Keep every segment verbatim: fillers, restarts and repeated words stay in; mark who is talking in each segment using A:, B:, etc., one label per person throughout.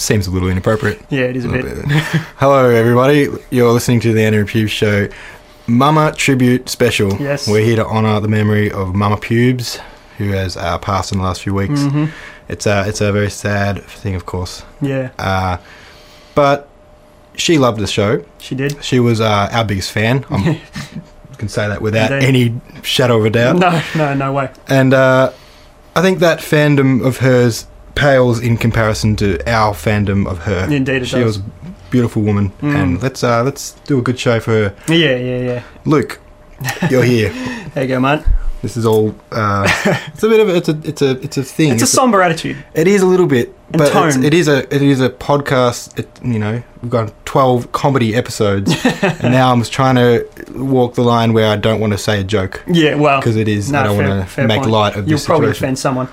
A: seems a little inappropriate.
B: Yeah, it is a, a bit.
A: bit. Hello, everybody. You're listening to the Andrew Pubes Show Mama Tribute Special.
B: Yes.
A: We're here to honour the memory of Mama Pubes, who has uh, passed in the last few weeks.
B: Mm-hmm.
A: It's a, it's a very sad thing, of course.
B: Yeah.
A: Uh, but she loved the show.
B: She did.
A: She was uh, our biggest fan. I can say that without
B: Indeed.
A: any shadow of a doubt.
B: No, no, no way.
A: And uh, I think that fandom of hers pales in comparison to our fandom of her.
B: Indeed it
A: she
B: does.
A: was a beautiful woman.
B: Mm.
A: And let's uh, let's do a good show for her.
B: Yeah, yeah, yeah.
A: Luke, you're here.
B: There you go, mate.
A: This is all. Uh, it's a bit of a, it's a it's a it's a thing.
B: It's,
A: it's
B: a somber attitude.
A: It is a little bit,
B: And
A: but it's,
B: tone.
A: it is a it is a podcast. It, you know, we've got twelve comedy episodes, and now I'm just trying to walk the line where I don't want to say a joke
B: Yeah, well,
A: because it is.
B: no,
A: I don't
B: fair-
A: want to
B: fair
A: make
B: point.
A: light of
B: You'll
A: this
B: probably
A: situation.
B: offend someone.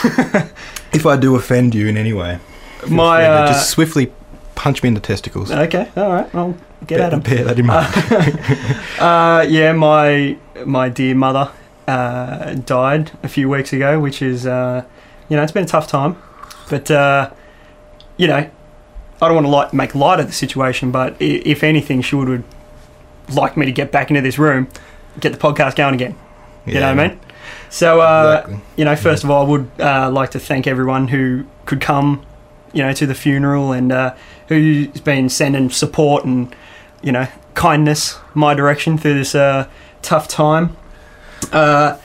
A: If I do offend you in any way, feel
B: My,
A: free to
B: uh,
A: just swiftly punch me in the testicles.
B: Okay, all right. Well, get at him.
A: Bear that in mind.
B: Uh, yeah, my my dear mother uh, died a few weeks ago, which is, uh, you know, it's been a tough time. But, uh, you know, I don't want to like make light of the situation, but i- if anything, she would, would like me to get back into this room, get the podcast going again. You know what I mean? So, uh,
A: Exactly.
B: you know, first of all, I would uh, like to thank everyone who could come, you know, to the funeral and uh, who's been sending support and, you know, kindness my direction through this uh, tough time. Uh,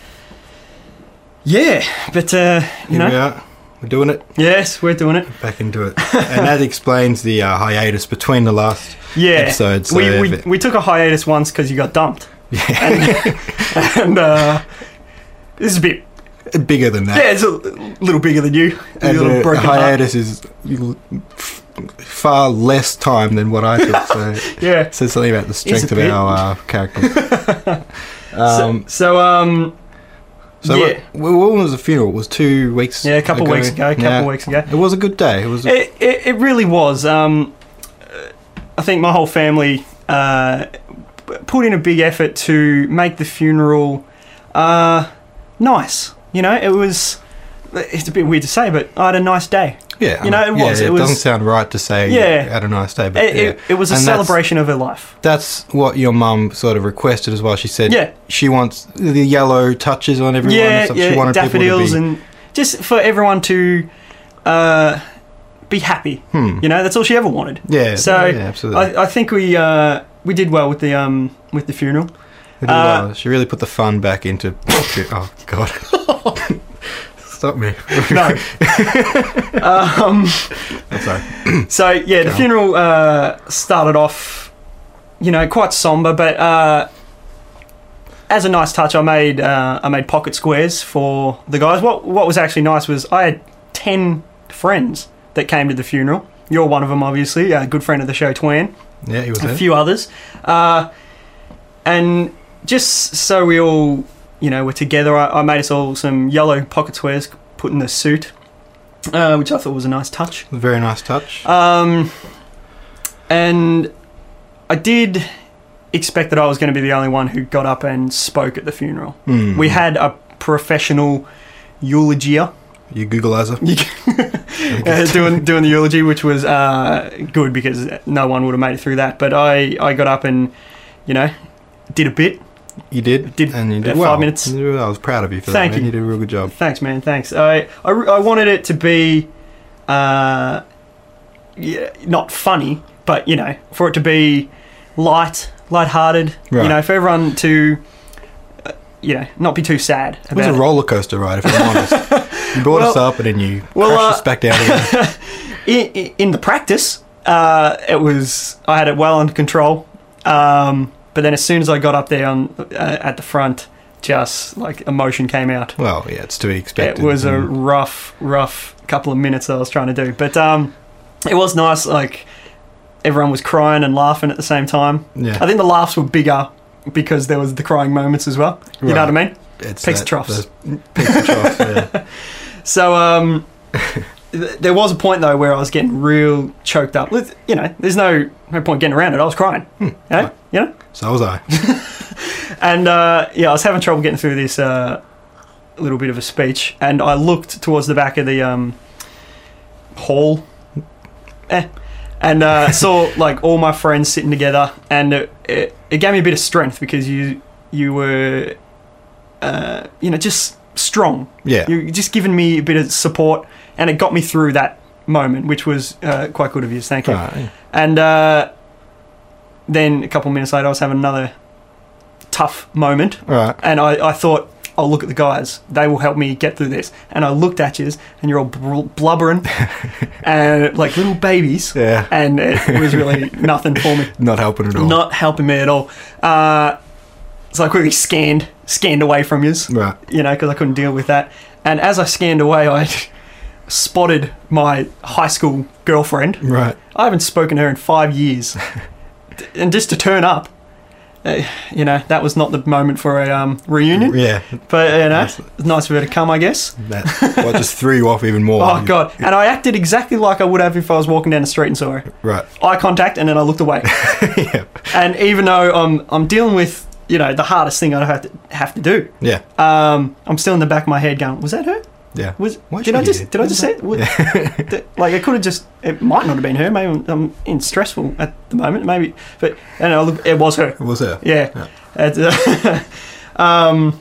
B: yeah, but, uh, you
A: Here we
B: know,
A: are. We're doing it.
B: yes, we're doing it.
A: Back into it. And that explains the uh, hiatus between the last
B: Yeah,
A: episodes. So
B: we, we,
A: if it-
B: we took a hiatus once because you got dumped.
A: yeah,
B: And, and uh, this is a bit,
A: bigger than that.
B: yeah, it's a little bigger than you. A
A: And
B: little
A: the
B: broken heart.
A: hiatus is f- far less time than what I took. So
B: Yeah.
A: it says something about the strength
B: a
A: of
B: bit.
A: our uh, characters. Um,
B: so, so, um,
A: so
B: yeah.
A: what, when was the funeral? It was two weeks
B: yeah, a couple
A: ago.
B: of weeks ago, a couple
A: Yeah.
B: of weeks ago.
A: It was a good day. It was. A,
B: It, it, it really was. Um, I think my whole family uh, put in a big effort to make the funeral uh, nice. You know, it was. It's a bit weird to say, but I had a nice day.
A: yeah,
B: you know, it
A: yeah,
B: was-
A: It,
B: it was-
A: doesn't sound right to say.
B: Yeah.
A: Had a nice day, but
B: It,
A: yeah.
B: it, it was a
A: And that's-
B: celebration of her life.
A: That's what your mum sort of requested as well. She said
B: Yeah.
A: she wants the yellow touches on everyone. and
B: Yeah,
A: stuff.
B: yeah,
A: she wanted
B: daffodils
A: people to be,
B: and just for everyone to uh, be happy.
A: Hmm.
B: You know, that's all she ever wanted.
A: Yeah,
B: So
A: yeah, absolutely.
B: I, I think we uh, we did well with the um with the funeral.
A: It did
B: uh,
A: well. She really put the fun back into. Oh God! Stop me.
B: No. um,
A: I'm sorry.
B: so yeah, the
A: Go.
B: funeral uh, started off, you know, quite somber, but uh, as a nice touch, I made uh, I made pocket squares for the guys. What what was actually nice was I had ten friends that came to the funeral. You're one of them, obviously, a good friend of the show, Twan.
A: Yeah, he was
B: A
A: there.
B: few others, uh, and just so we all, you know, were together, I, I made us all some yellow pocket squares, put in the suit, uh, which I thought was a nice touch.
A: Very nice touch.
B: Um, and I did expect that I was going to be the only one who got up and spoke at the funeral.
A: Hmm.
B: We had a professional eulogier
A: You Googleizer.
B: uh, doing doing the eulogy, which was uh, good because no one would have made it through that. But I, I got up and, you know, did a bit.
A: You did,
B: Did
A: and you did
B: about
A: well.
B: five minutes.
A: You did well. I was proud of you for
B: Thank
A: that. Man.
B: you.
A: You did a real good job.
B: Thanks, man. Thanks. I I, I wanted it to be, uh, yeah, not funny, but you know, for it to be light, light-hearted.
A: Right.
B: You know, for everyone to, uh, you know, not be too sad
A: It was
B: about
A: a roller coaster ride, if I'm honest. You brought us
B: Well-
A: up and then you
B: well,
A: crashed
B: uh,
A: us back down again.
B: in, in, in the practice, uh, it was I had it well under control. Um, but then as soon as I got up there on uh, at the front, just like emotion came out.
A: Well, yeah, it's to be expected.
B: It was a
A: Mm.
B: rough, rough couple of minutes that I was trying to do, but um, it was nice. Like everyone was crying and laughing at the same time.
A: Yeah.
B: I think the laughs were bigger because there was the crying moments as well. You know
A: Right.
B: what I mean?
A: It's
B: Peaks
A: that-
B: and troughs.
A: those Peaks and troughs, yeah.
B: So um, th- there was a point though where I was getting real choked up. With- You know, there's no no point getting around it. I was crying.
A: Hmm.
B: You know? You know?
A: So was I.
B: And uh, yeah, I was having trouble getting through this uh, little bit of a speech, and I looked towards the back of the um, hall, eh. And uh, saw like all my friends sitting together, and it, it, it gave me a bit of strength because you you were, uh, you know, just strong.
A: Yeah.
B: You're just giving me a bit of support, and it got me through that moment, which was uh, quite good of you. Thank you.
A: Right.
B: And uh, then a couple of minutes later, I was having another tough moment,
A: Right.
B: and I, I thought, I'll look at the guys. They will help me get through this. And I looked at you, and you're all bl- blubbering, and like little babies.
A: Yeah.
B: And it was really nothing for me.
A: Not helping at all.
B: Not helping me at all. Uh, so I quickly scanned, scanned away from you.
A: Right.
B: You know, because I couldn't deal with that. And as I scanned away, I spotted my high school girlfriend.
A: Right.
B: I haven't spoken to her in five years. And just to turn up, uh, you know, that was not the moment for a um, reunion.
A: Yeah.
B: But, you know,
A: That's-
B: it's nice of her to come, I guess.
A: That what just threw you off even more.
B: Oh, God. And I acted exactly like I would have if I was walking down the street and saw her.
A: Right.
B: Eye contact, and then I looked away.
A: Yeah.
B: And even though I'm, I'm dealing with, you know, the hardest thing I have to, have to do,
A: Yeah.
B: um, I'm still in the back of my head going, was that her?
A: Yeah.
B: Was
A: Why'd
B: did
A: you
B: I
A: do
B: just
A: that?
B: did I just say it? Was- th- like it could have just it might not have been her. Maybe I'm, I'm in stressful at the moment. Maybe, but I know look, it was her.
A: It was her.
B: Yeah.
A: Yeah.
B: It's, uh, um,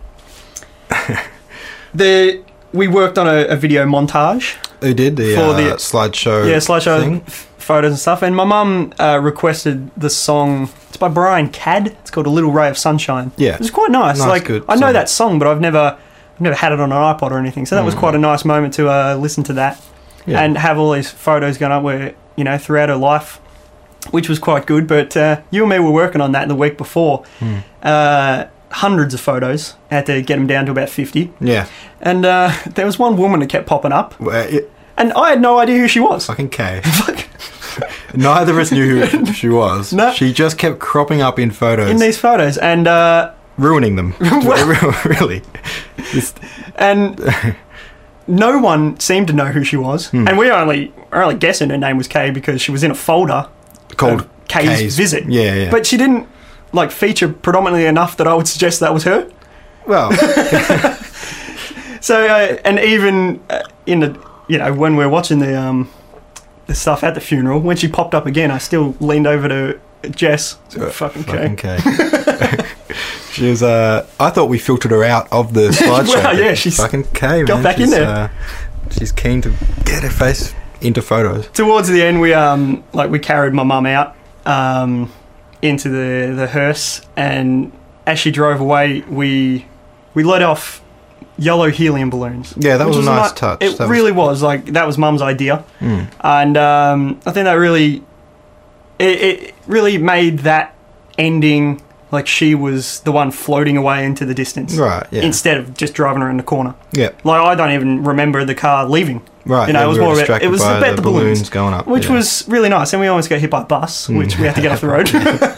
B: the we worked on a, a video montage.
A: Who did the,
B: For
A: uh,
B: the-
A: slideshow?
B: Yeah, slideshow
A: thing?
B: f- photos and stuff. And my mum uh, requested the song. It's by Brian Cadd. It's called "A Little Ray of Sunshine."
A: Yeah.
B: It's quite nice.
A: Nice,
B: like
A: good
B: I know
A: song.
B: that song, but I've never, I've never had it on an iPod or anything. So that was
A: Mm.
B: quite a nice moment to uh, listen to that
A: Yeah.
B: and have all these photos going up where you know throughout her life, which was quite good. But uh, you and me were working on that the week before.
A: Mm.
B: Uh, hundreds of photos. I had to get them down to about fifty.
A: Yeah.
B: And uh, there was one woman that kept popping up,
A: Well, it,
B: and I had no idea who she was.
A: fucking K. Neither of us knew who she was.
B: No.
A: She just kept cropping up in photos,
B: In these photos, and uh,
A: ruining them. Really. This-
B: and no one seemed to know who she was,
A: Hmm.
B: and we were only were only guessing her name was Kay because she was in a folder
A: called
B: of Kay's,
A: Kay's
B: visit.
A: Yeah, yeah.
B: But she didn't like feature predominantly enough that I would suggest that was her.
A: well,
B: So uh, and even uh, in the you know when we we're watching the um the stuff at the funeral, when she popped up again, I still leaned over to Jess.
A: Uh,
B: fucking
A: fucking
B: Kay.
A: K. She was. Uh, I thought we filtered her out of the slideshow.
B: Well,
A: but
B: yeah, she's
A: fucking K.
B: got
A: man.
B: back in
A: She's,
B: there.
A: Uh, she's keen to get her face into photos.
B: Towards the end, we um like we carried my mum out um into the the hearse, and as she drove away, we we let off yellow helium balloons.
A: Yeah, that
B: which
A: was a nice
B: ni-
A: touch.
B: It
A: That was-
B: really was. like that was mum's idea,
A: Mm.
B: and um, I think that really it, it really made that ending like she was the one floating away into the distance,
A: Right. Yeah.
B: instead of just driving around the corner.
A: yeah.
B: Like I don't even remember the car leaving.
A: Right.
B: You know,
A: yeah,
B: it was
A: we were
B: more about-
A: distracted
B: it was
A: by
B: about the balloons,
A: going up,
B: Which
A: yeah.
B: was really nice, and we almost got hit by a bus,
A: Mm.
B: which we had to get off the road.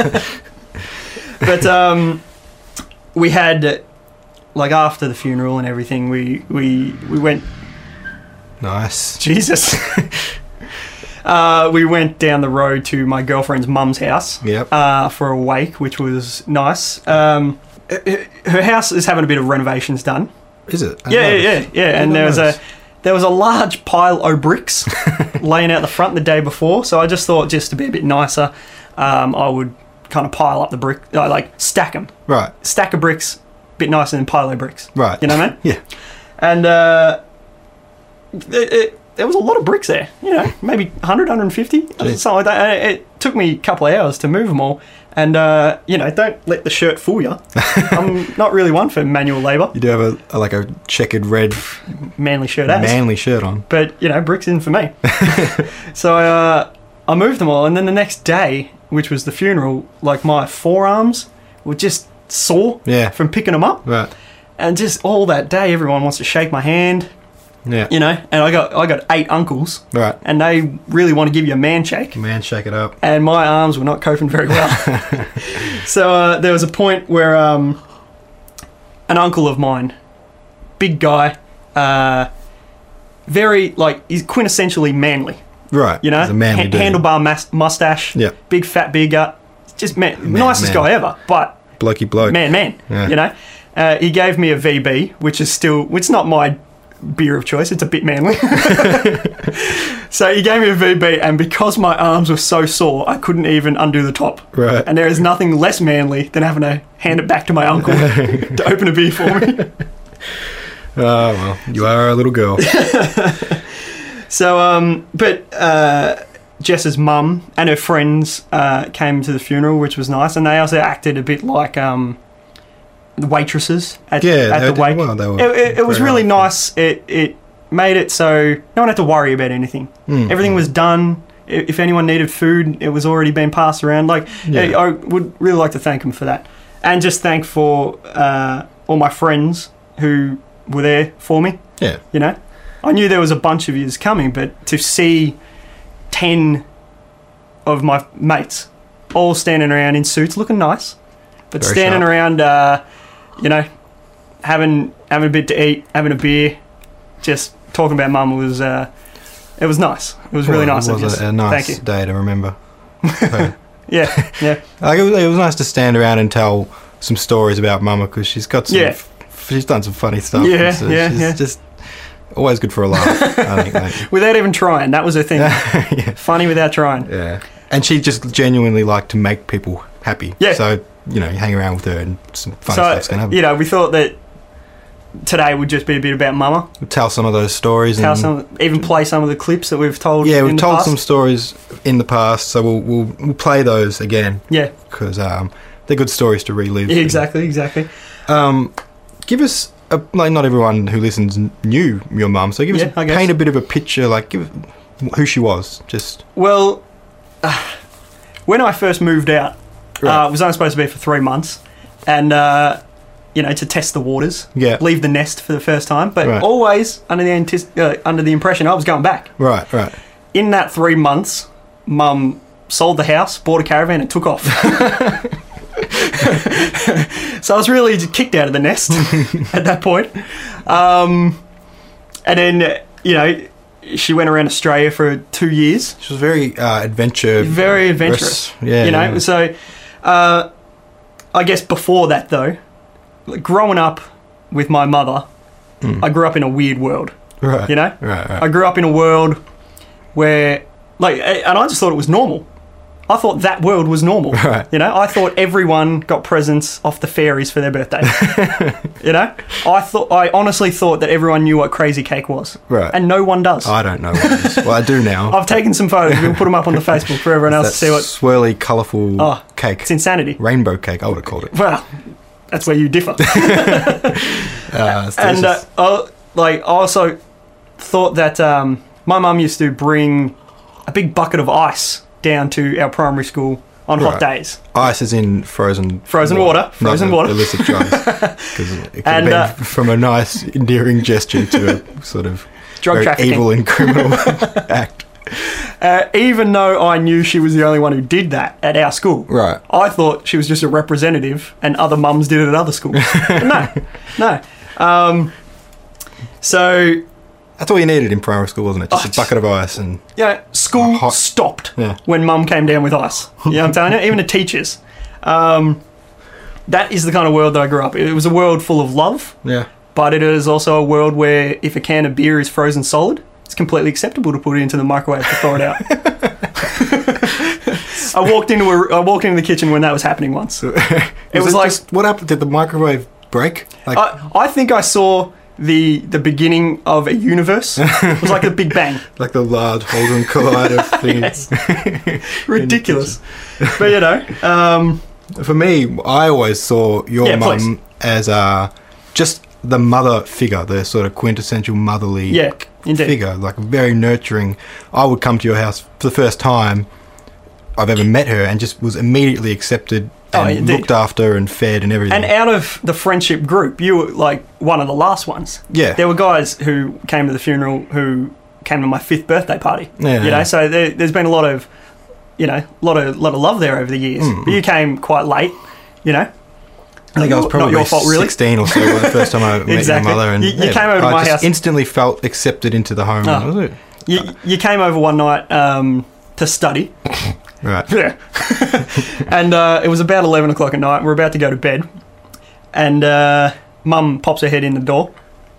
B: But um, we had, like after the funeral and everything, we we we went.
A: nice.
B: Jesus. uh, we went down the road to my girlfriend's mum's house
A: Yep.
B: uh, for a wake, which was nice. Um, her her house is having a bit of renovations done.
A: Is it? I
B: Yeah,
A: noticed.
B: yeah, yeah, yeah. And
A: I
B: there was a
A: noticed.
B: there was a large pile of bricks laying out the front the day before. So I just thought, just to be a bit nicer, um, I would kind of pile up the brick, uh, like stack them,
A: Right.
B: stack of bricks, bit nicer than pile of bricks.
A: Right.
B: You know what I mean?
A: Yeah.
B: And uh, it, it, there was a lot of bricks there. You know, maybe one hundred, one hundred fifty,
A: Jeez.
B: something like that. And it, it took me a couple of hours to move them all. And uh, you know, don't let the shirt fool you. I'm not really one for manual labour.
A: You do have a, a like a checkered red
B: Manly shirt ass.
A: manly shirt on.
B: But you know, bricks in for me. So uh, I moved them all, and then the next day, which was the funeral, like my forearms were just sore
A: Yeah.
B: from picking them up,
A: Right.
B: and just all that day, everyone wants to shake my hand,
A: Yeah.
B: you know. And I got I got eight uncles,
A: Right.
B: and they really want to give you a man shake,
A: Man, shake it up.
B: and my arms were not coping very well. So uh, there was a point where um, an uncle of mine, big guy, uh, very like he's quintessentially manly.
A: Right.
B: You know,
A: He's a manly
B: Ha-
A: dude.
B: handlebar mas- mustache,
A: Yeah.
B: big fat beer gut, just man,
A: Man,
B: nicest
A: man.
B: guy ever. But
A: Blokey bloke.
B: man, man,
A: Yeah.
B: you know, uh, he gave me a V B, which is still, it's not my beer of choice. It's a bit manly. So he gave me a V B, and because my arms were so sore, I couldn't even undo the top.
A: Right.
B: And there is nothing less manly than having to hand it back to my uncle to open a beer for me.
A: Oh, well, you are a little girl.
B: So, um, but uh, Jess's mum and her friends uh, came to the funeral, which was nice, and they also acted a bit like um, the waitresses at,
A: Yeah,
B: at
A: they
B: the
A: did
B: wake.
A: well. They were
B: It, it, it was
A: very
B: really
A: helpful.
B: nice. It it made it so no one had to worry about anything.
A: Mm.
B: Everything was done. I- If anyone needed food, it was already been passed around. Like,
A: Yeah.
B: I, I would really like to thank them for that, and just thank for uh, all my friends who were there for me.
A: Yeah.
B: You know, I knew there was a bunch of yous coming, but to see ten of my mates all standing around in suits, looking nice, but
A: Very
B: standing
A: sharp.
B: around, uh, you know, having having a bit to eat, having a beer, just talking about mum was uh, it was nice. It was really
A: Well,
B: nice.
A: It
B: of
A: was
B: yous.
A: a, a nice
B: Thank you.
A: day to remember. So,
B: Yeah, yeah,
A: like, it, was, it was nice to stand around and tell some stories about Mama, because she's got some.
B: Yeah.
A: f- she's done some funny stuff.
B: Yeah,
A: and so
B: yeah,
A: she's
B: yeah.
A: Just always good for a laugh. I think. Like,
B: without even trying. That was her thing.
A: yeah.
B: Funny without trying.
A: Yeah. And she just genuinely liked to make people happy.
B: Yeah.
A: So, you know, you hang around with her and some fun
B: So
A: stuff's going to happen.
B: you know, we thought that today would just be a bit about mama.
A: Tell some of those stories.
B: Tell
A: and
B: some, even play some of the clips that we've told.
A: Yeah,
B: in
A: we've
B: the
A: told
B: past.
A: some stories in the past, so we'll we'll, we'll play those again
B: Yeah,
A: because um, they're good stories to relive.
B: yeah, exactly, exactly.
A: Um, give us a, like not everyone who listens n- knew your mum, so give
B: Yeah,
A: us
B: I
A: a,
B: guess.
A: paint a bit of a picture, like give who she was. Just
B: Well, uh, when I first moved out,
A: Right.
B: uh, it was only supposed to be for three months, and uh, you know, to test the waters,
A: yeah,
B: leave the nest for the first time, but
A: Right.
B: always under the antis- uh, under the impression I was going back.
A: right, right.
B: In that three months, Mum sold the house, bought a caravan, and took off. So I was really kicked out of the nest at that point. Um, and then, you know, she went around Australia for two years.
A: She was very uh, adventure,
B: Very adventurous.
A: Yeah,
B: you know,
A: yeah.
B: so uh, I guess before that, though, like, growing up with my mother,
A: Mm.
B: I grew up in a weird world,
A: right,
B: you know?
A: right, right.
B: I grew up in a world where, like, and I just thought it was normal. I thought that world was normal.
A: Right.
B: You know, I thought everyone got presents off the fairies for their birthday. You know, I thought, I honestly thought that everyone knew what crazy cake was,
A: Right.
B: and no one does.
A: I don't know what it is. Well, I do now.
B: I've taken some photos. We'll put them up on the Facebook for everyone else
A: that
B: to see what.
A: swirly, colourful
B: Oh,
A: cake.
B: It's insanity.
A: Rainbow cake, I would have called it.
B: Well, that's where you differ.
A: Uh, it's
B: and uh,
A: delicious.
B: I, like, I also thought that um, my mum used to bring a big bucket of ice down to our primary school on hot
A: Right.
B: days.
A: Ice is in frozen
B: Frozen water, frozen
A: not
B: water.
A: illicit drugs. Because it could
B: And,
A: have been
B: uh,
A: from a nice, endearing gesture to a sort of
B: Drug
A: very
B: trafficking.
A: evil and criminal act.
B: Uh, even though I knew she was the only one who did that at our school.
A: Right.
B: I thought she was just a representative and other mums did it at other schools. But no, no. Um, so,
A: That's all you needed in primary school, wasn't it? Just
B: Oh,
A: a bucket of ice and
B: you know, school
A: Hot.
B: stopped
A: yeah.
B: when mum came down with ice. You know what I'm telling you? Even the teachers. Um, that is the kind of world that I grew up in. It was a world full of love,
A: Yeah.
B: but it is also a world where if a can of beer is frozen solid, it's completely acceptable to put it into the microwave to thaw it out. I walked into a, I walked into the kitchen when that was happening once. It was,
A: Was
B: like
A: just, what happened? Did the microwave break? Like,
B: I, I think I saw the the beginning of a universe. It was like a Big Bang.
A: like the large Holden Collider things.
B: Ridiculous. But you know, um,
A: For me, I always saw your
B: Yeah,
A: mum as uh, just the mother figure, the sort of quintessential motherly
B: yeah, indeed.
A: figure, like very nurturing. I would come to your house for the first time I've ever met her and just was immediately accepted
B: Oh,
A: and
B: indeed.
A: looked after and fed and everything.
B: And out of the friendship group, you were like one of the last ones.
A: yeah.
B: There were guys who came to the funeral who came to my fifth birthday party.
A: Yeah,
B: You know,
A: yeah.
B: so there, there's been a lot of, you know, lot of lot of love there over the years.
A: Mm.
B: But you came quite late. You know,
A: I think I was
B: Not
A: probably
B: your fault, really.
A: sixteen or so when the first time I met
B: Exactly.
A: your mother. And
B: You- you came over to
A: I
B: my
A: just
B: house.
A: instantly felt accepted into the home.
B: Oh.
A: Was it?
B: You you came over one night um, to study.
A: Right.
B: Yeah. And uh, it was about eleven o'clock at night. We're about to go to bed. And uh, Mum pops her head in the door.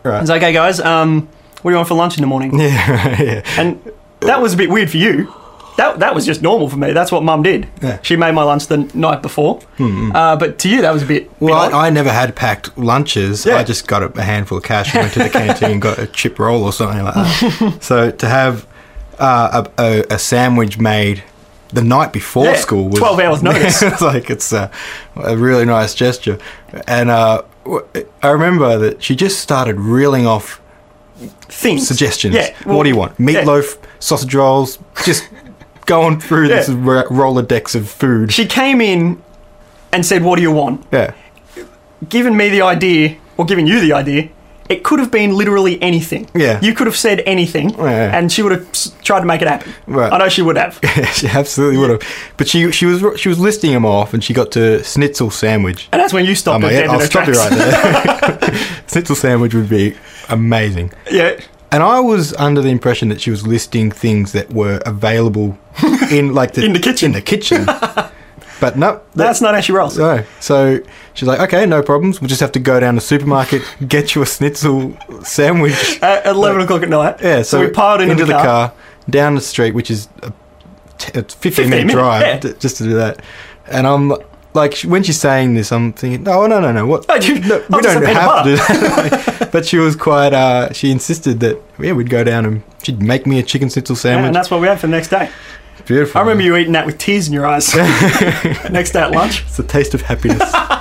A: Right.
B: It's like, okay, guys, um, what do you want for lunch in the morning?
A: Yeah, yeah.
B: And that was a bit weird for you. That that was just normal for me. That's what Mum did.
A: Yeah.
B: She made my lunch the night before.
A: Mm-hmm.
B: Uh, but to you, that was a bit.
A: Well,
B: bit odd.
A: I, I never had packed lunches.
B: Yeah.
A: I just got a, a handful of cash and went to the canteen and got a chip roll or something like that. So to have uh, a, a, a sandwich made the night before
B: Yeah,
A: school was
B: twelve hours notice.
A: It's like it's a, a really nice gesture. And uh, w- I remember that she just started reeling off
B: Things.
A: suggestions.
B: Yeah. Well,
A: What do you want? Meatloaf, sausage rolls, just going through
B: Yeah.
A: this ro- Rolodex of food.
B: She came in and said, "What do you want?"
A: Yeah.
B: Given me the idea, or giving you the idea, it could have been literally anything.
A: Yeah.
B: You could have said anything,
A: Yeah.
B: and she would have s- tried to make it happen.
A: Right.
B: I know she would have.
A: She absolutely would have. But she she was she was listing them off, and she got to schnitzel sandwich.
B: And that's when you stopped
A: I'm
B: her
A: like,
B: dead
A: yeah,
B: in
A: I'll
B: her
A: stop you
B: tracks.
A: right there. Schnitzel sandwich would be amazing.
B: Yeah.
A: And I was under the impression that she was listing things that were available in like the
B: In the kitchen.
A: In the kitchen. But no,
B: That's not how she rolls.
A: no. So she's like, okay, no problems. We'll just have to go down to the supermarket, get you a schnitzel sandwich.
B: At eleven o'clock at night.
A: Yeah, so,
B: we piled into,
A: the, car. down the street, which is a, t- a fifteen minute
B: minute,
A: drive
B: yeah.
A: to, just to do that. And I'm like, sh- when she's saying this, I'm thinking, no, no, no, no. What?
B: Oh, you-
A: no,
B: I'll
A: we
B: just
A: don't
B: have
A: have to do
B: peanut
A: that. Like, but she was quite. Uh, she insisted that yeah, we'd go down and she'd make me a chicken schnitzel
B: Yeah,
A: sandwich.
B: and that's what we had for the next day.
A: Beautiful.
B: I remember you eating that with tears in your eyes. Next day at lunch.
A: It's the taste of happiness.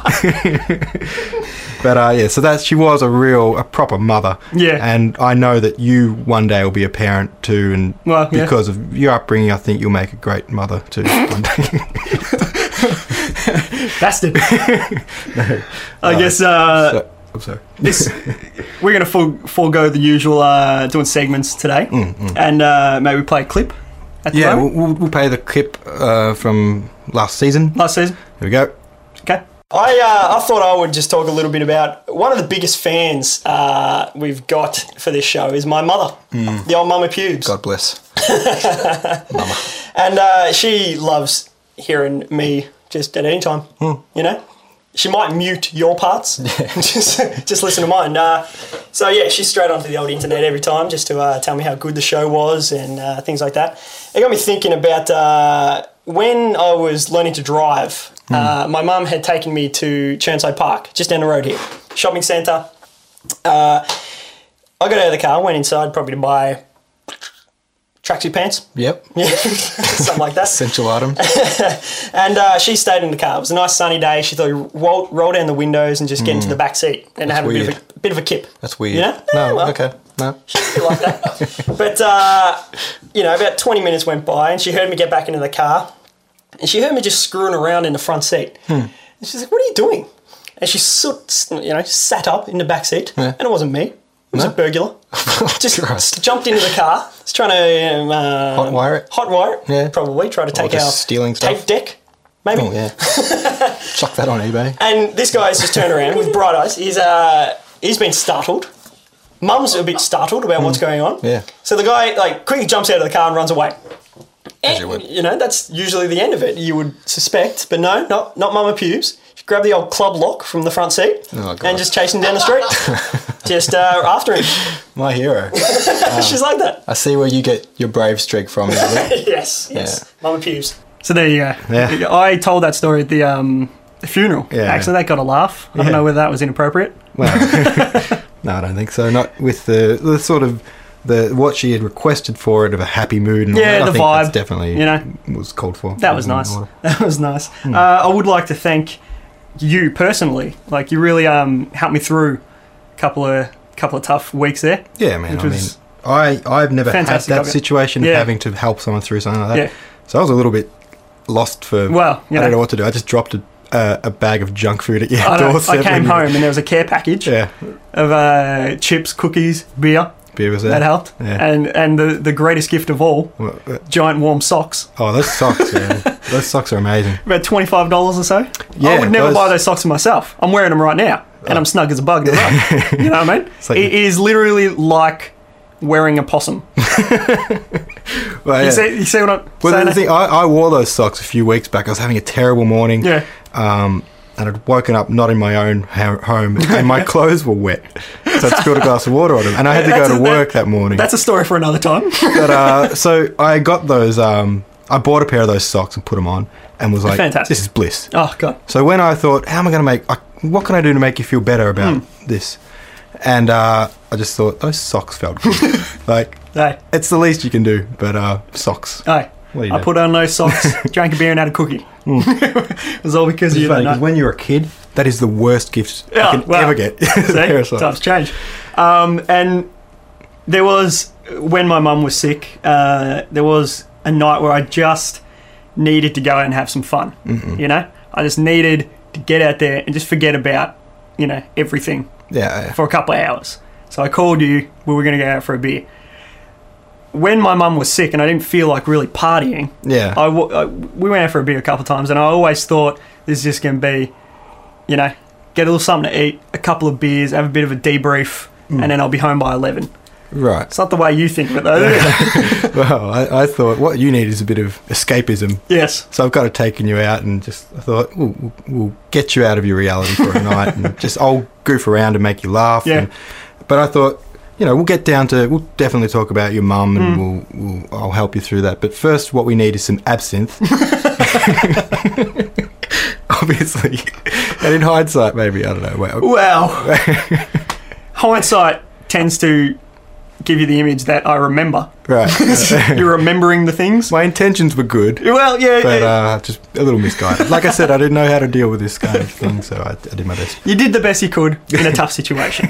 A: But uh, yeah, so that she was a real, a proper mother.
B: Yeah.
A: And I know that you one day will be a parent too, and
B: Well, yeah.
A: because of your upbringing, I think you'll make a great mother too one day.
B: Bastard. I guess uh,
A: So- I'm sorry.
B: this we're going to for, forego the usual uh, doing segments today, and uh, maybe play a clip at the
A: Yeah,
B: moment.
A: we'll, we'll, we'll play the clip uh, from last season.
B: Last season.
A: Here we go.
B: Okay. I uh, I thought I would just talk a little bit about one of the biggest fans uh, we've got for this show is my mother, the old Mama Pubes.
A: God bless. Mama.
B: And uh, she loves hearing me just at any time, you know? She might mute your parts, just, just listen to mine. Uh, so, yeah, she's straight onto the old internet every time just to uh, tell me how good the show was and uh, things like that. It got me thinking about uh, when I was learning to drive, uh, my mum had taken me to Churnside Park, just down the road here, shopping centre. Uh, I got out of the car, went inside probably to buy tracksuit pants.
A: Yep.
B: Yeah, something like that.
A: Essential item.
B: And uh, she stayed in the car. It was a nice sunny day. She thought we'd roll, roll down the windows and just get into the back seat and
A: That's
B: have a bit, of
A: weird.
B: a bit of a kip.
A: That's weird.
B: You know?
A: No,
B: Eh, well,
A: okay. No.
B: a bit like that. But, uh, you know, about twenty minutes went by and she heard me get back into the car and she heard me just screwing around in the front seat.
A: Hmm.
B: And she's like, what are you doing? And she sort, you know, sat up in the back seat
A: Yeah.
B: and it wasn't me. It was
A: No?
B: a burglar. Just
A: Christ.
B: jumped into the car. Was trying to um, uh,
A: Hot wire it?
B: Hot wire it.
A: Yeah.
B: Probably try to take
A: just
B: our
A: stealing
B: tape
A: stuff?
B: deck. Maybe.
A: Oh, yeah. Chuck that on eBay.
B: And this guy's just turned around with bright eyes. He's uh he's been startled. Mum's a bit startled about what's going on.
A: Yeah.
B: So the guy like quickly jumps out of the car and runs away.
A: As
B: And,
A: you would.
B: you know, that's usually the end of it, you would suspect. But no, not not Mama Pubes. She grabbed the old club lock from the front seat
A: Oh, God.
B: and just chased him down the street. just uh, after him.
A: My hero.
B: She's like that.
A: I see where you get your brave streak from. Elliot.
B: Yes, yes.
A: Yeah.
B: Mama Pubes. So there you go.
A: Yeah.
B: I told that story at the um the funeral.
A: Yeah.
B: Actually, that got a laugh. I don't
A: Yeah.
B: know whether that was inappropriate.
A: Well, no, I don't think so. Not with the, the sort of the what she had requested for it of a happy mood and all
B: Yeah,
A: that. I
B: the
A: think
B: vibe,
A: that's definitely
B: you know.
A: was called for.
B: That was
A: in
B: nice.
A: order.
B: That was nice.
A: Hmm.
B: Uh, I would like to thank you personally. Like you really um helped me through a couple of couple of tough weeks there.
A: Yeah, man.
B: Which
A: I mean,
B: was
A: I I've never had
B: fantastic
A: that
B: of you.
A: situation
B: Yeah.
A: of having to help someone through something like that.
B: Yeah.
A: So I was a little bit lost for.
B: Well, you
A: I
B: know,
A: don't know what to do. I just dropped a, uh, a bag of junk food at your
B: I, know,
A: doorstep.
B: I came
A: when you-
B: home and there was a care package
A: Yeah,
B: of uh, chips, cookies, beer.
A: beer was there.
B: That helped.
A: Yeah.
B: And and the, the greatest gift of all,
A: Well, uh,
B: giant warm socks.
A: oh, those socks, man. Those socks are amazing.
B: About twenty-five dollars or so.
A: Yeah,
B: I would never
A: those-
B: buy those socks for myself. I'm wearing them right now, and I'm snug as a bug in the rug. You know what I mean?
A: like-
B: it is literally like wearing a possum.
A: Well,
B: You,
A: yeah.
B: see, you see what I'm
A: Well,
B: saying?
A: the thing, I, I wore those socks a few weeks back. I was having a terrible morning.
B: Yeah.
A: Um, and I'd woken up not in my own ho- home, and my clothes were wet. So I'd spilled a glass of water on them, and I had to go to work that morning.
B: That's a story for another time.
A: But, uh, so I got those, um, I bought a pair of those socks and put them on, and was like,
B: Fantastic.
A: this is bliss.
B: Oh, God.
A: So when I thought, how am I going to make, like, what can I do to make you feel better about
B: Mm.
A: this? And uh, I just thought, those socks felt good. Like,
B: Hey,
A: it's the least you can do, but uh, socks.
B: hey.
A: What do you
B: I
A: do?
B: put on those socks, drank a beer, and had a cookie. it was all because
A: It's
B: of you.
A: funny,
B: that
A: 'cause
B: night.
A: when you're a kid, that is the worst gift
B: Yeah,
A: you can
B: well,
A: ever get. A pair of
B: See,
A: socks.
B: times change. Um, and there was, when my mum was sick, uh, there was a night where I just needed to go out and have some fun.
A: Mm-mm.
B: You know, I just needed to get out there and just forget about, you know, everything
A: Yeah, yeah.
B: for a couple of hours. So I called you. We were going to go out for a beer. When my mum was sick and I didn't feel like really partying,
A: Yeah.
B: I, w- I- we went out for a beer a couple of times, and I always thought this is just going to be, you know, get a little something to eat, a couple of beers, have a bit of a debrief,
A: Mm.
B: and then I'll be home by eleven.
A: Right.
B: It's not the way you think of it, though. is it?
A: Well, I, I thought what you need is a bit of escapism.
B: Yes.
A: So I've got to taken you out and just, I thought, we'll, we'll, we'll get you out of your reality for a night and just, I'll goof around and make you laugh.
B: Yeah.
A: And, but I thought, you know, we'll get down to, we'll definitely talk about your mum and
B: Mm.
A: we'll, we'll, I'll help you through that. But first, what we need is some absinthe. Obviously. And in hindsight, maybe, I don't know. Well,
B: Well, hindsight tends to give you the image that I remember.
A: right.
B: You're remembering the things.
A: My intentions were good.
B: Well, yeah,
A: But
B: yeah.
A: uh, just a little misguided. Like I said, I didn't know how to deal with this kind of thing, so I, I did my best.
B: You did the best you could in a tough situation.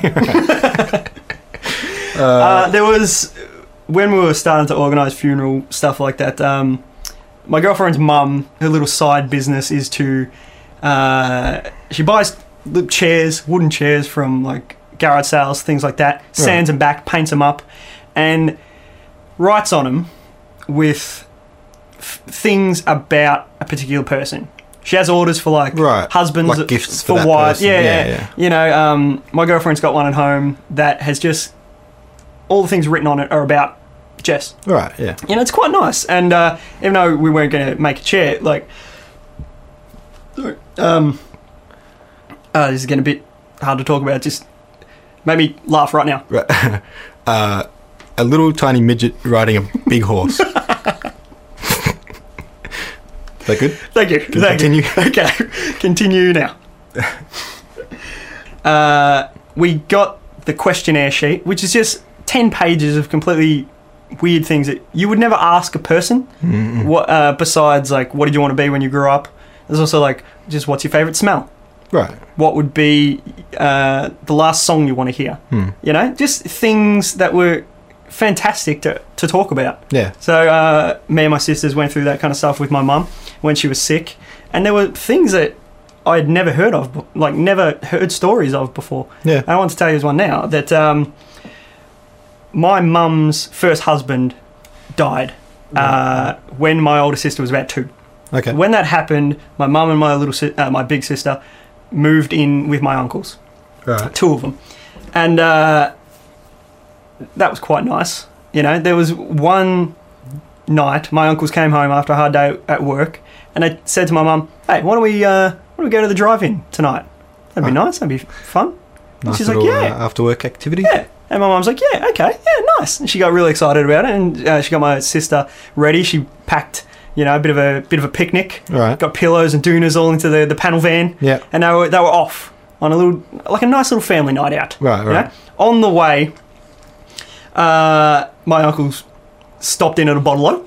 A: Uh,
B: Uh, there was, when we were starting to organise funeral stuff like that, um, my girlfriend's mum, her little side business is to, uh, she buys little chairs, wooden chairs from like garage sales, things like that, sands them back, paints them up, and writes on them with f- things about a particular person. She has orders for like
A: right.
B: husbands,
A: Like gifts for,
B: for
A: that
B: wives.
A: person.
B: Yeah,
A: yeah,
B: yeah.
A: yeah.
B: You know, um, my girlfriend's got one at home that has just all the things written on it are about Jess.
A: Right, yeah.
B: You know, it's quite nice. And uh, even though we weren't going to make a chair, like, um, uh, this is getting a bit hard to talk about. Just maybe laugh right now.
A: Right. uh, a little tiny midget riding a big horse. Is that good?
B: Thank you.
A: Can
B: Thank
A: continue?
B: you. Okay, continue now. uh, we got the questionnaire sheet, which is just ten pages of completely weird things that you would never ask a person.
A: Mm-mm.
B: What uh, besides like, what did you want to be when you grew up? There's also like, just what's your favourite smell?
A: Right.
B: What would be uh, the last song you want to hear?
A: Hmm.
B: You know, just things that were fantastic to, to talk about.
A: Yeah.
B: So uh, me and my sisters went through that kind of stuff with my mum when she was sick, and there were things that I had never heard of, like never heard stories of before.
A: Yeah.
B: And I want to tell you one now that um, my mum's first husband died uh, when my older sister was about two.
A: Okay.
B: When that happened, my mum and my little si- uh, my big sister moved in with my uncles,
A: Right.
B: two of them, and uh, that was quite nice. You know, there was one night my uncles came home after a hard day at work, and they said to my mum, "Hey, why don't we uh, why don't we go to the drive-in tonight? That'd be
A: Oh.
B: nice. That'd be fun."
A: Nice
B: she's
A: little
B: like, "Yeah."
A: uh, after work activity.
B: Yeah. And my mum's like, yeah, okay, yeah, nice. And she got really excited about it, and uh, she got my sister ready. She packed, you know, a bit of a bit of a picnic.
A: Right.
B: Got pillows and doonas all into the, the panel van,
A: Yeah.
B: and they were they were off on a little, like a nice little family night out.
A: Right,
B: you
A: right.
B: know? On the way, uh, my uncles stopped in at a bottle-o.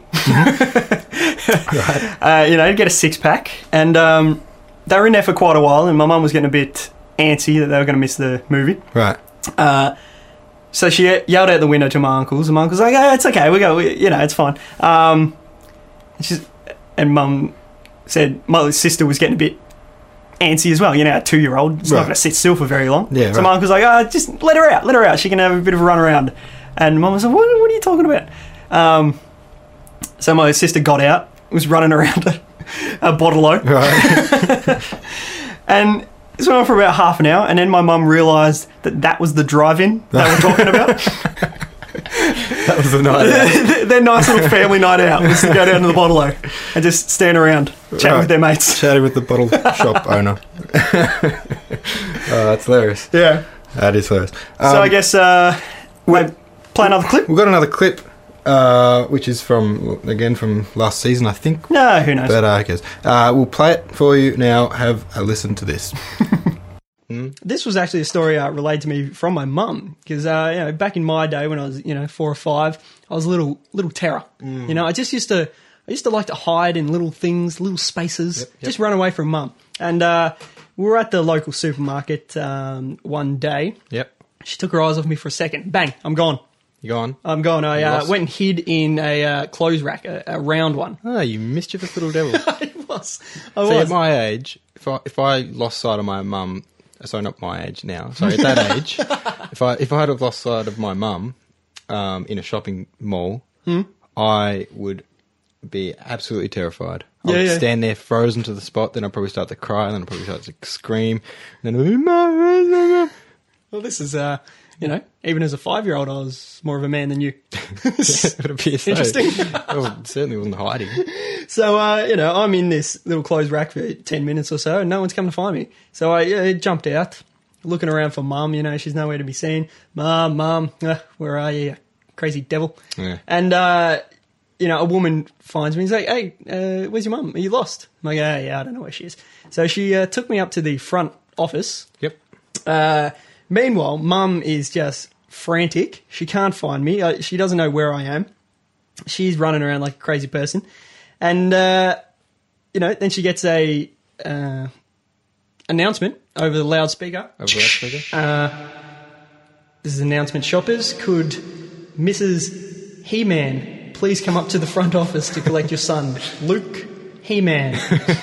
A: Right.
B: uh, you know, to get a six pack, and um, they were in there for quite a while. And my mum was getting a bit antsy that they were going to miss the movie.
A: Right.
B: Uh, so she yelled out the window to my uncles, and my uncle's like, "Oh, it's okay, we go, we, you know, it's fine." Um, and she's, and mum said my sister was getting a bit antsy as well. You know, a two-year-old, it's not
A: Right.
B: going to sit still for very long.
A: Yeah,
B: so
A: right.
B: my uncle's like, "Oh, just let her out, let her out. She can have a bit of a run around." And mum was like, "What, what are you talking about?" Um, so my sister got out, was running around a, a bottle-o.
A: Right.
B: And this went on for about half an hour, and then my mum realised that that was the drive-in they were talking about.
A: That was the night out.
B: Their nice little family night out was to go down to the Bottle-O and just stand around, chatting
A: Right.
B: with their mates.
A: Chatting with the bottle shop owner. Oh, that's hilarious.
B: Yeah.
A: That is hilarious.
B: So
A: Um,
B: I guess uh, we'll play another clip.
A: we've got another clip, uh, which is from, again, from last season, I think.
B: No, who knows?
A: But uh, who cares? Uh, we'll play it for you now. Have a listen to this. Mm.
B: This was actually a story uh, relayed to me from my mum because uh, you know, back in my day when I was you know four or five, I was a little little terror.
A: Mm.
B: You know, I just used to I used to like to hide in little things, little spaces,
A: Yep, yep.
B: just run away from mum. And uh, we were at the local supermarket um, one day.
A: Yep.
B: She took her eyes off me for a second. Bang! I'm gone.
A: You go on.
B: I'm gone. I
A: You
B: uh,
A: lost.
B: went and hid in a uh, clothes rack, a, a round one.
A: Oh, you mischievous little devil.
B: I was. I
A: See,
B: was.
A: at my age, if I if I lost sight of my mum, sorry, not my age now. Sorry, at that age, if I if I had have lost sight of my mum, um, in a shopping mall,
B: Hmm?
A: I would be absolutely terrified. I
B: Yeah,
A: would
B: yeah.
A: stand there frozen to the spot. Then I'd probably start to cry. And then I'd probably start to scream. And then I'd be, "Mum, where's my mum?"
B: Well, this is, uh, you know, even as a five-year-old, I was more of a man than you.
A: It would appear so.
B: Interesting.
A: I was- certainly wasn't hiding.
B: So, uh, you know, I'm in this little clothes rack for ten minutes or so, and no one's come to find me. So I uh, jumped out, looking around for mum. You know, she's nowhere to be seen. Mum, mum, uh, where are you, you crazy devil?
A: Yeah.
B: And, uh, you know, a woman finds me and is like, hey, uh, where's your mum? Are you lost? I'm like, yeah, yeah, I don't know where she is. So she uh, took me up to the front office.
A: Yep.
B: Uh, meanwhile, mum is just frantic. She can't find me. Uh, she doesn't know where I am. She's running around like a crazy person. And, uh, you know, then she gets a uh, announcement over the loudspeaker.
A: Over the loudspeaker.
B: Uh, this is announcement shoppers. Could Missus He-Man please come up to the front office to collect your son, Luke He-Man?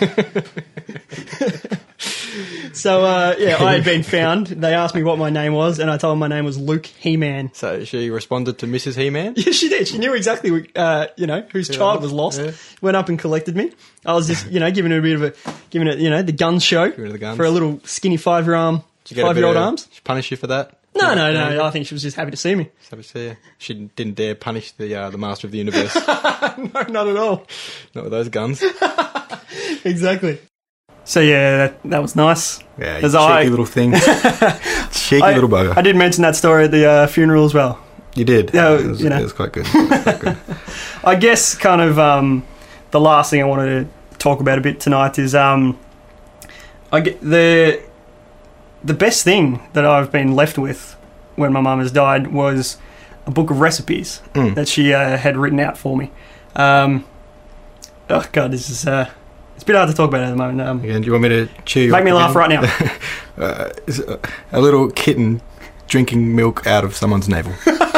B: So, uh, yeah, I had been found. They asked me what my name was, and I told them my name was Luke He-Man.
A: So she responded to Missus He-Man.
B: Yeah, she did. She knew exactly, uh, you know, whose
A: Yeah,
B: child was lost.
A: yeah.
B: Went up and collected me. I was just, you know, giving it a bit of a, giving it, you know, the guns show
A: Giving it the guns.
B: for a little skinny five-year-old,
A: Did you get a bit
B: five-year-old
A: of-
B: arms.
A: Did she punish you for that?
B: No, no,
A: Yeah.
B: no. I think she was just happy to see me.
A: Just happy to see you. She didn't dare punish the uh, the master of the universe.
B: No, not at all.
A: Not with those guns.
B: Exactly. So yeah, that, that was nice.
A: Yeah,
B: As
A: cheeky
B: I-
A: little thing. Cheeky
B: I,
A: little bugger.
B: I did mention that story at the uh, funeral as well.
A: You did.
B: Yeah,
A: it, was,
B: you know.
A: it was quite good. It was quite good.
B: I guess kind of um, the last thing I wanted to talk about a bit tonight is um, I get the the best thing that I've been left with when my mum has died was a book of recipes
A: Mm.
B: that she uh, had written out for me. Um, oh god, this is uh, it's a bit hard to talk about at the moment. Um,
A: Again, do you want me to cheer you
B: make
A: up
B: me laugh
A: again?
B: right now.
A: Uh, is a, a little kitten drinking milk out of someone's navel.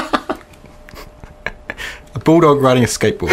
A: A bulldog riding a skateboard.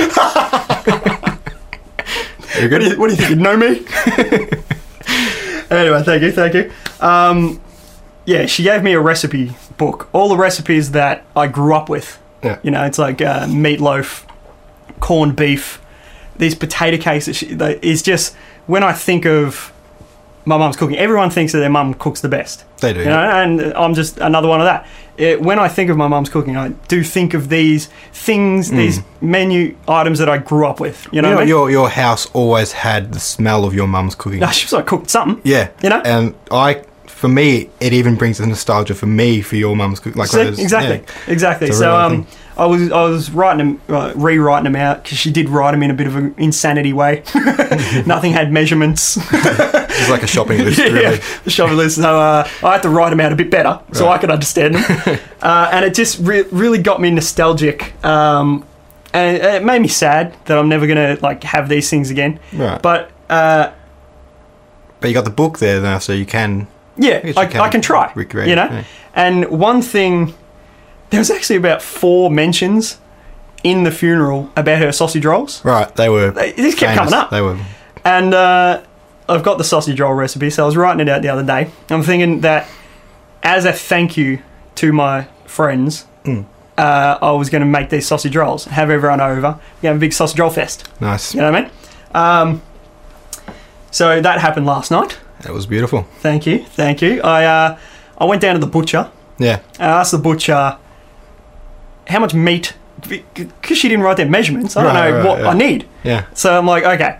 A: Very
B: What do, you,
A: good.
B: what do you think? You know me? Anyway, thank you, thank you. Um, yeah, she gave me a recipe book. All the recipes that I grew up with.
A: Yeah.
B: You know, it's like uh, meatloaf, corned beef, these potato cakes. That she, that is just, when I think of my mum's cooking, everyone thinks that their mum cooks the best.
A: They do.
B: You know, and I'm just another one of that. It, when I think of my mum's cooking, I do think of these things,
A: Mm.
B: these menu items that I grew up with. You know,
A: You know,
B: what I mean?
A: your your house always had the smell of your mum's cooking.
B: No, she was like cooked something.
A: Yeah,
B: You know?
A: and I, for me, it even brings the nostalgia for me for your mum's cooking. Like
B: See,
A: when it was-
B: exactly,
A: yeah.
B: exactly.
A: It's a
B: So
A: real
B: um,
A: thing.
B: I was I was writing them, uh, rewriting them out because she did write them in a bit of an insanity way. Nothing had measurements.
A: It's like a shopping list,
B: yeah,
A: really.
B: the shopping list. So uh, I had to write them out a bit better so
A: Right.
B: I could understand them. uh, and it just re- really got me nostalgic. Um, and it, it made me sad that I'm never gonna like have these things again.
A: Right.
B: But uh,
A: But you got the book there now, so you can.
B: yeah,
A: guess
B: I,
A: you can
B: I can try.
A: recreate
B: You
A: it,
B: know.
A: yeah.
B: And one thing, there was actually about four mentions in the funeral about her sausage rolls.
A: Right, they were.
B: They just kept
A: famous.
B: coming up.
A: They were.
B: And uh, I've got the sausage roll recipe, so I was writing it out the other day. I'm thinking that as a thank you to my friends,
A: Mm.
B: uh, I was going to make these sausage rolls, have everyone over, we have a big sausage roll fest.
A: Nice.
B: You know what I mean? Um, so that happened last night.
A: That was beautiful.
B: Thank you, thank you. I uh, I went down to the butcher.
A: Yeah.
B: I asked the butcher how much meat, because she didn't write their measurements. I don't
A: Right,
B: know
A: right,
B: what
A: yeah.
B: I need.
A: Yeah.
B: So I'm like, okay,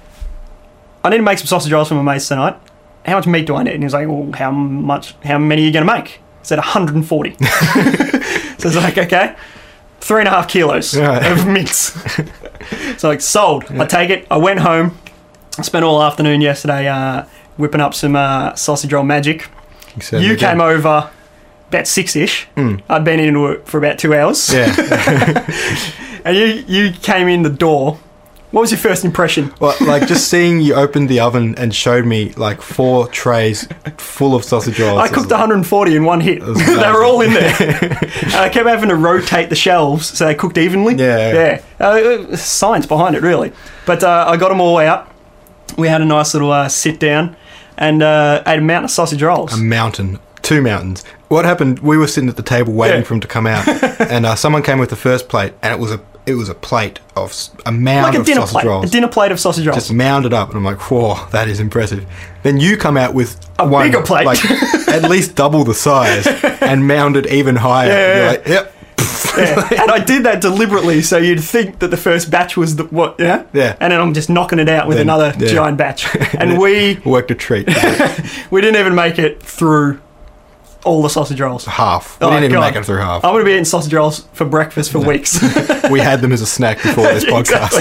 B: I need to make some sausage rolls for my mates tonight. How much meat do I need? And he was like, well, how much? How many are you going to make? I said one hundred forty. So it's like, okay, three and a half kilos
A: Right.
B: of mince. So like, sold. I take it. I went home. I spent all afternoon yesterday uh, whipping up some uh, sausage roll magic.
A: certainly
B: You
A: did.
B: came over about six-ish.
A: Mm.
B: I'd been into it for about two hours.
A: Yeah.
B: And you, you came in the door. What was your first impression?
A: Well, like just seeing you opened the oven and showed me like four trays full of sausage rolls.
B: I cooked one hundred forty in one hit.
A: was
B: They were all in there.
A: amazing.
B: And I kept having to rotate the shelves so they cooked evenly.
A: Yeah.
B: Yeah. Uh, science behind it, really. But uh, I got them all out. We had a nice little uh, sit down and uh, ate a mountain of sausage rolls.
A: A mountain. Two mountains. What happened? We were sitting at the table waiting
B: Yeah.
A: for him to come out, and uh, someone came with the first plate, and it was a it was a plate of s- a mound
B: like a
A: of
B: dinner
A: sausage
B: plate.
A: rolls,
B: A dinner plate of sausage rolls.
A: just mounded up, and I'm like, whoa, that is impressive. Then you come out with
B: A
A: one,
B: bigger plate.
A: like at least double the size, and mounded even higher.
B: Yeah.
A: You're like, yep,
B: Yeah. And I did that deliberately so you'd think that the first batch was the what, yeah?
A: Yeah.
B: And then I'm just knocking it out with
A: Then-
B: another
A: yeah.
B: giant batch. And we
A: worked a treat.
B: we didn't even make it through all the sausage rolls.
A: Half. We
B: Oh,
A: didn't even
B: God.
A: make it through half.
B: I'm going to be eating sausage rolls for breakfast for weeks.
A: We had them as a snack before this podcast.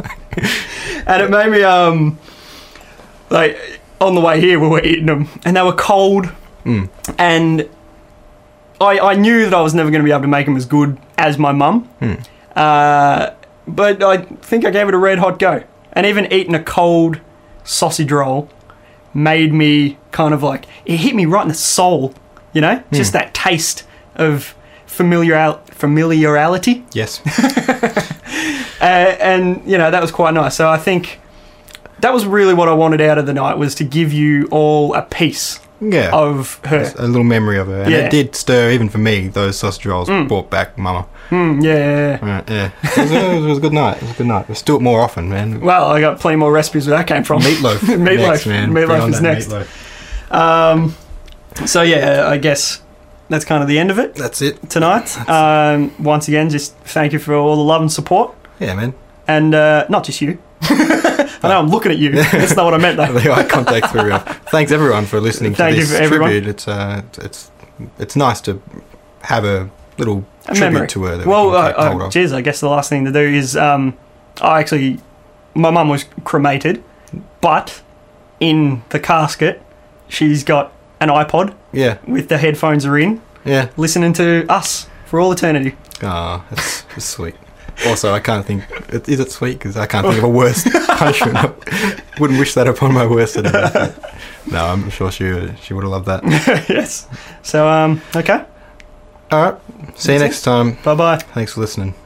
B: And it made me, um, like, on the way here, we were eating them, and they were cold,
A: Mm.
B: and I, I knew that I was never going to be able to make them as good as my mum,
A: Mm.
B: uh, but I think I gave it a red hot go. And even eating a cold sausage roll made me kind of like, it hit me right in the soul, you know? Just that taste of familiar familiarity.
A: Yes.
B: Uh, and, you know, that was quite nice. So I think that was really what I wanted out of the night, was to give you all a piece
A: Yeah.
B: of her.
A: A little memory of her. And
B: Yeah.
A: it did stir, even for me, those sausage rolls brought back Mama.
B: Mm, yeah, yeah, yeah.
A: Right, yeah. It was, a, it was a good night. It was a good night. Let's do it more often, man.
B: Well, I got plenty more recipes where that came from.
A: Meatloaf.
B: Meatloaf.
A: Next, man. Bring
B: Meatloaf
A: on
B: is
A: that
B: next.
A: meatloaf.
B: Um, so, yeah, I guess that's kind of the end of it
A: That's it.
B: tonight. Um, once again, just thank you for all the love and support.
A: Yeah, man.
B: And uh, not just you. I know I'm looking at you. That's not what I meant, though.
A: The eye contact through. Uh, thanks everyone for listening
B: Thank
A: to
B: you
A: this
B: for everyone.
A: tribute. It's uh, it's it's nice to have a little
B: A
A: tribute
B: memory.
A: to her. That
B: Well,
A: we can
B: uh,
A: keep hold
B: uh,
A: of.
B: geez, I guess the last thing to do is, um, I actually, my mum was cremated, but in the casket, she's got an iPod
A: Yeah,
B: with the headphones are in,
A: yeah.
B: listening to us for all eternity.
A: Ah, that's, that's sweet. Also, I can't think. Is it sweet? Because I can't think of a worse punishment. I wouldn't wish that upon my worst enemy. No, I'm sure she she would have loved that.
B: Yes. So, um, okay.
A: All right. See you
B: That's
A: next time.
B: Bye bye.
A: Thanks for listening.